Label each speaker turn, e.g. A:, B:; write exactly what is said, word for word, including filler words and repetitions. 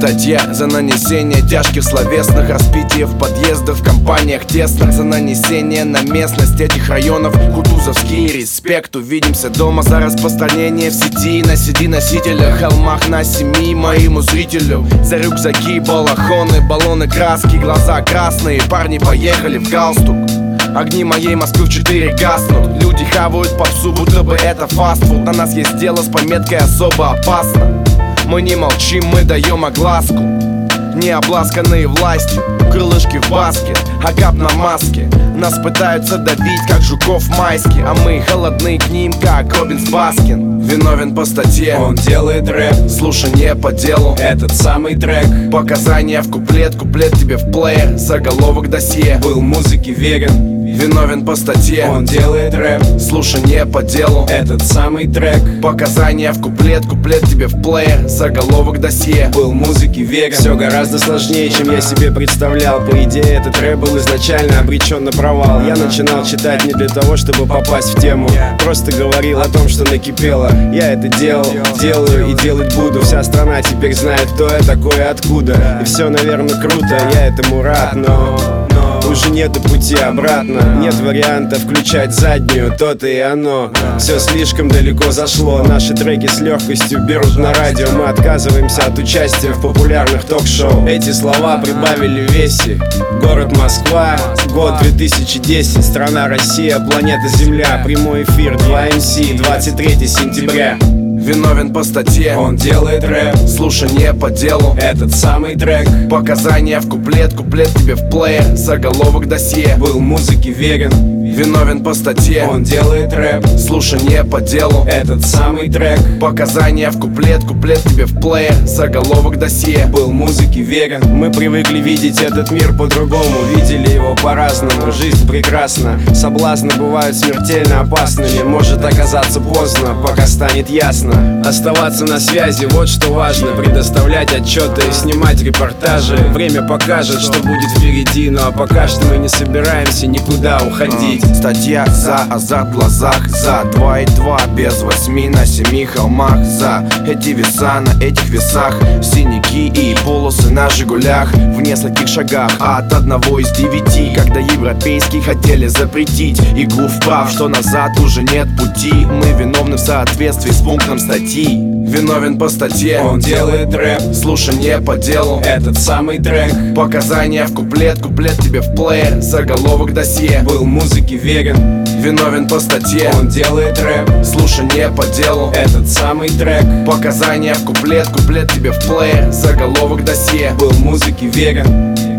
A: Статья за нанесение тяжких словесных распитий в подъездах, в компаниях тесных. За нанесение на местность этих районов кутузовский респект. Увидимся дома за распространение в сети. На си ди-носителях, холмах на семи моему зрителю. За рюкзаки, балахоны, баллоны краски, глаза красные. Парни поехали в галстук. Огни моей Москвы в четыре гаснут. Люди хавают попсу, будто бы это фастфуд. На нас есть дело с пометкой «особо опасно». Мы не молчим, мы даем огласку. Не обласканные властью, крылышки в баске, агап на маске. Нас пытаются давить, как жуков майски, а мы холодны к ним, как Робинс Баскин. Виновен по статье,
B: он делает рэп,
A: слушание по делу,
B: этот самый трек.
A: Показания в куплет, куплет тебе в плеер, заголовок досье.
B: Был музыке верен,
A: виновен по статье,
B: он делает рэп,
A: слушание по делу,
B: этот самый трек.
A: Показания в куплет, куплет тебе в плеер, заголовок досье.
B: Был музыке верен. Все гораздо сложнее, чем я себе представлял. По идее, этот рэп был изначально обречен на провал. Я начинал читать не для того, чтобы попасть в тему, просто говорил о том, что накипело. Я это делал, делаю и делать буду. Вся страна теперь знает, кто я такой и откуда. И все, наверное, круто, я этому рад, но уже нету пути обратно. Нет варианта включать заднюю, то-то и оно. Все слишком далеко зашло. Наши треки с легкостью берут на радио. Мы отказываемся от участия в популярных ток-шоу. Эти слова прибавили в весе. Город Москва, год две тысячи десять. Страна Россия, планета Земля. Прямой эфир, два эм си, двадцать третьего сентября.
A: Виновен по статье,
B: он делает рэп,
A: слушание по делу,
B: этот самый трек.
A: Показания в куплет, куплет тебе в плеер, заголовок досье.
B: Был музыке верен,
A: виновен по статье,
B: он делает рэп,
A: слушание по делу,
B: этот самый трек.
A: Показания в куплет, куплет тебе в плеер, заголовок досье.
B: Был музыке верен. Мы привыкли видеть этот мир по-другому, видели его по-разному. Жизнь прекрасна, соблазны бывают смертельно опасными. Может оказаться поздно, пока станет ясно. Оставаться на связи, вот что важно. Предоставлять отчеты, снимать репортажи. Время покажет, что будет впереди. Ну а пока что мы не собираемся никуда уходить.
A: Статья за азарт в глазах, за два и два без восьми на семи холмах. За эти веса на этих весах, синяки и полосы на жигулях. В нескольких шагах от одного из девяти, когда европейские хотели запретить игру вправ, что назад уже нет пути. Мы виновны в соответствии с пунктом статьи. Виновен по статье,
B: он делает рэп,
A: слушание по делу,
B: этот самый трек.
A: Показания в куплет, куплет тебе в плеер, заголовок досье.
B: Был музыке верен,
A: виновен по статье,
B: он делает рэп,
A: слушание по делу,
B: этот самый трек.
A: Показания в куплет, куплет тебе в плеер, заголовок досье.
B: Был музыке верен.